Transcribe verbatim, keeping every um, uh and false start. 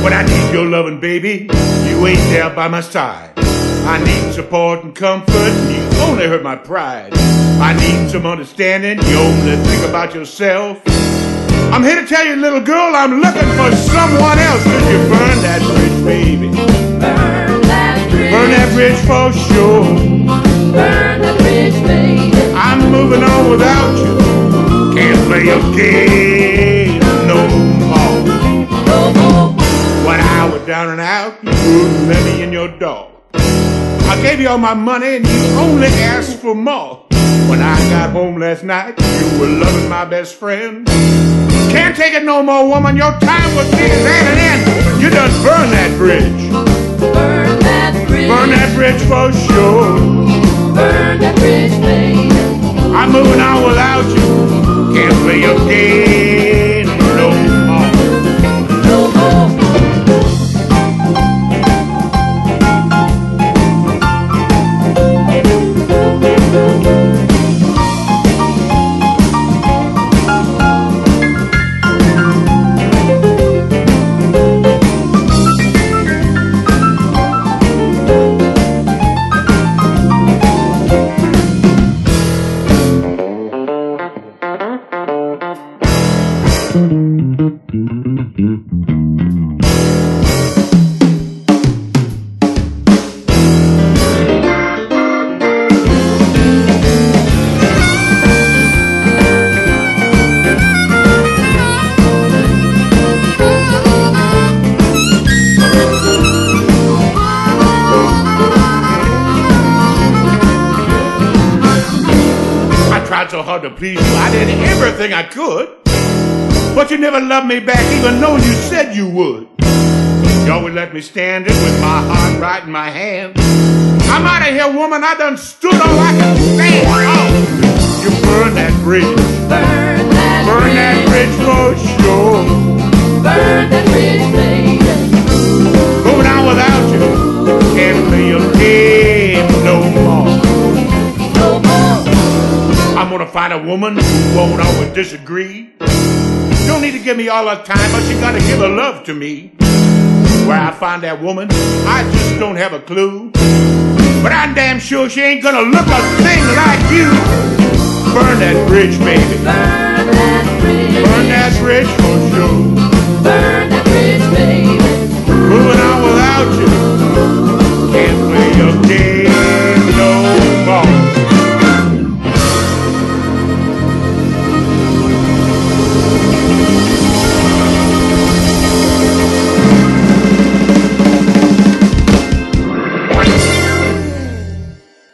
When I need your loving, baby, you ain't there by my side. I need support and comfort, and you only hurt my pride. I need some understanding, you only think about yourself. I'm here to tell you, little girl, I'm looking for someone else. Could you burn that bridge, baby? Burn that bridge. Burn that bridge for sure. Burn that bridge, baby. I'm moving on without you. Can't play your game no more. No more. When I was down and out, you wouldn't let me in your door. I gave you all my money and you only asked for more. When I got home last night, you were loving my best friend. Can't take it no more, woman. Your time with me is at an end. You done burn that bridge. Burn that bridge. Burn that bridge for sure. Burn that bridge, baby. I'm moving on without you. Can't play your game no more. No more. So hard to please you, I did everything I could, but you never loved me back, even though you said you would. You always let me stand it with my heart right in my hand. I'm out of here, woman. I done stood all I can stand. Oh, you burn that bridge. Burn that burn bridge. that bridge for sure. Burn that bridge, baby. Going out without you, can't play your game no more. No more. I'm gonna find a woman who won't always disagree. You don't need to give me all her time, but you gotta give her love to me. Where I find that woman, I just don't have a clue. But I'm damn sure she ain't gonna look a thing like you. Burn that bridge, baby. Burn that bridge. Burn that bridge for sure.